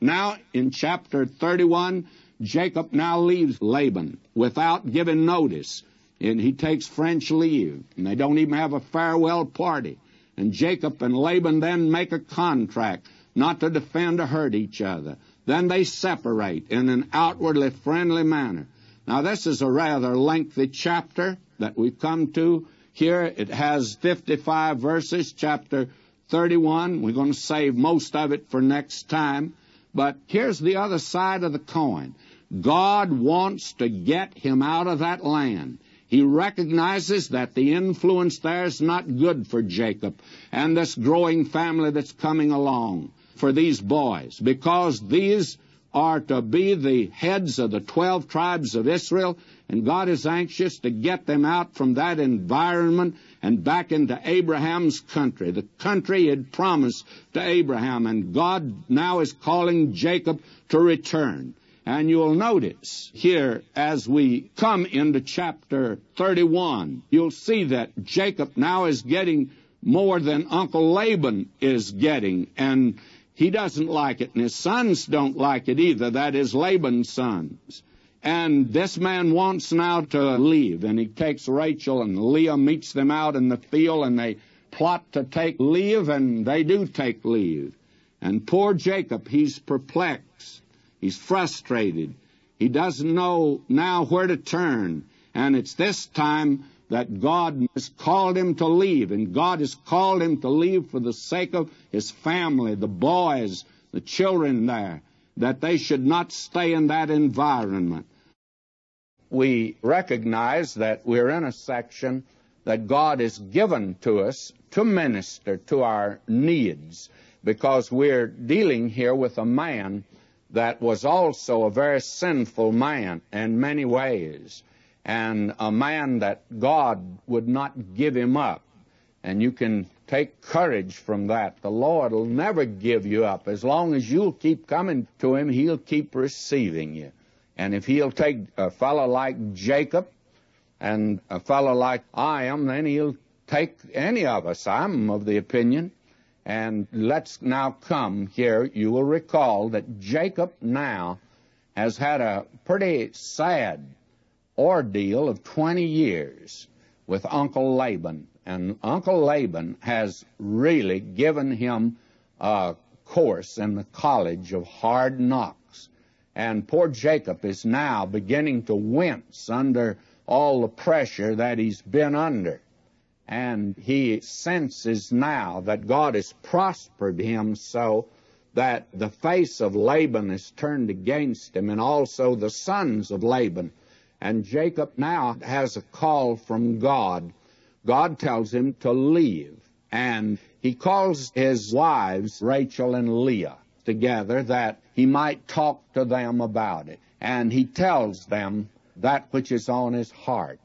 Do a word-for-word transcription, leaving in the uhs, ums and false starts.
Now, in chapter thirty-one, Jacob now leaves Laban without giving notice. And he takes French leave, and they don't even have a farewell party. And Jacob and Laban then make a contract not to defend or hurt each other. Then they separate in an outwardly friendly manner. Now, this is a rather lengthy chapter that we've come to. Here it has fifty-five verses, chapter thirty-one. We're going to save most of it for next time. But here's the other side of the coin. God wants to get him out of that land. He recognizes that the influence there is not good for Jacob and this growing family that's coming along for these boys, because these are to be the heads of the twelve tribes of Israel, and God is anxious to get them out from that environment and back into Abraham's country, the country he had promised to Abraham. And God now is calling Jacob to return. And you'll notice here, as we come into chapter thirty-one, you'll see that Jacob now is getting more than Uncle Laban is getting, and he doesn't like it, and his sons don't like it either. That is Laban's sons. And this man wants now to leave, and he takes Rachel, and Leah meets them out in the field, and they plot to take leave, and they do take leave. And poor Jacob, he's perplexed. He's frustrated. He doesn't know now where to turn. And it's this time that God has called him to leave. And God has called him to leave for the sake of his family, the boys, the children there, that they should not stay in that environment. We recognize that we're in a section that God has given to us to minister to our needs, because we're dealing here with a man that was also a very sinful man in many ways, and a man that God would not give him up. And you can take courage from that. The Lord will never give you up. As long as you'll keep coming to him, he'll keep receiving you. And if he'll take a fellow like Jacob and a fellow like I am, then he'll take any of us. I'm of the opinion. And let's now come here. You will recall that Jacob now has had a pretty sad ordeal of twenty years with Uncle Laban. And Uncle Laban has really given him a course in the college of hard knocks. And poor Jacob is now beginning to wince under all the pressure that he's been under. And he senses now that God has prospered him so that the face of Laban is turned against him, and also the sons of Laban. And Jacob now has a call from God. God tells him to leave. And he calls his wives, Rachel and Leah, together that he might talk to them about it. And he tells them that which is on his heart.